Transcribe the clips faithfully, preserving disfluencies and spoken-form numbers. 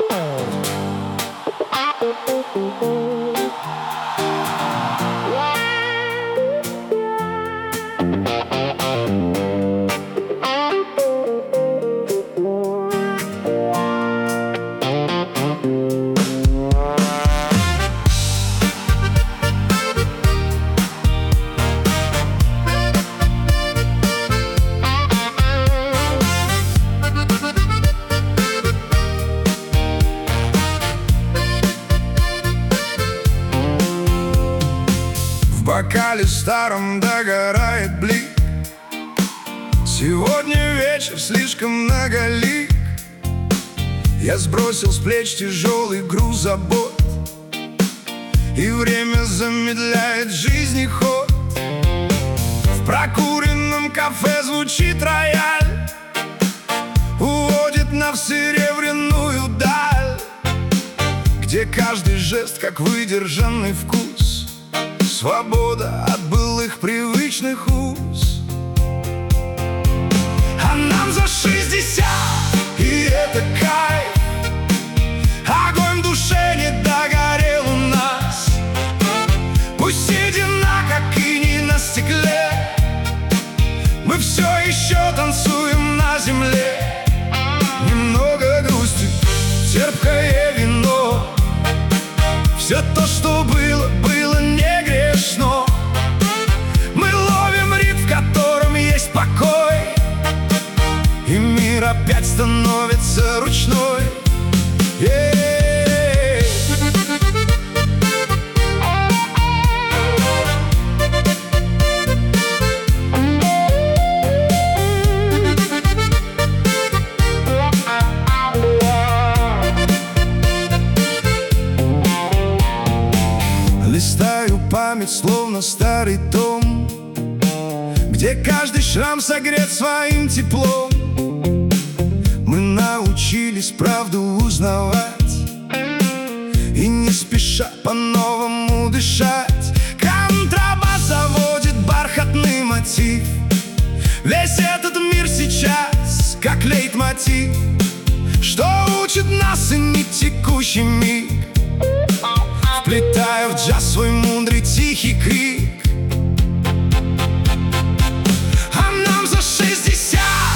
В бокале старом догорает блик. Сегодня вечер слишком многолик. Я сбросил с плеч тяжелый груз забот, и время замедляет жизни ход. В прокуренном кафе звучит рояль, уводит нас в серебряную даль, где каждый жест как выдержанный вкус, свобода от былых привычных уз. А нам за шестьдесят, и это кайф. Огонь в душе не догорел у нас. Пусть седина, как иней на стекле, мы все еще танцуем на земле. Немного грусти, терпкое вино, все то, что было, было не грешно. Мы ловим ритм, в котором есть покой, и мир опять становится ручной. Yeah. Листаю память, словно старый том, где каждый шрам согрет своим теплом. Мы научились правду узнавать и не спеша по-новому дышать. Контрабас заводит бархатный мотив. Весь этот мир сейчас как лейтмотив, что учит нас ценить текущий миг, вплетая в джаз свой мудрый тихий крик. А нам за шестьдесят,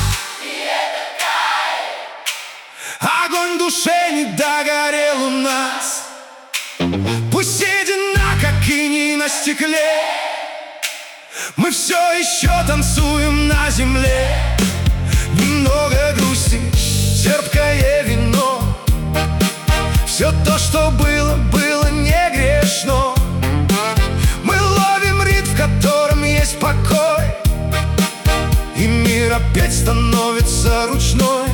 огонь в душе не догорел у нас. Пусть седина, как иней на стекле, мы все еще танцуем на земле. Немного грусти, терпкое вино, все то, что было, было не грешно. Мы ловим ритм, в котором есть покой, и мир опять становится ручной.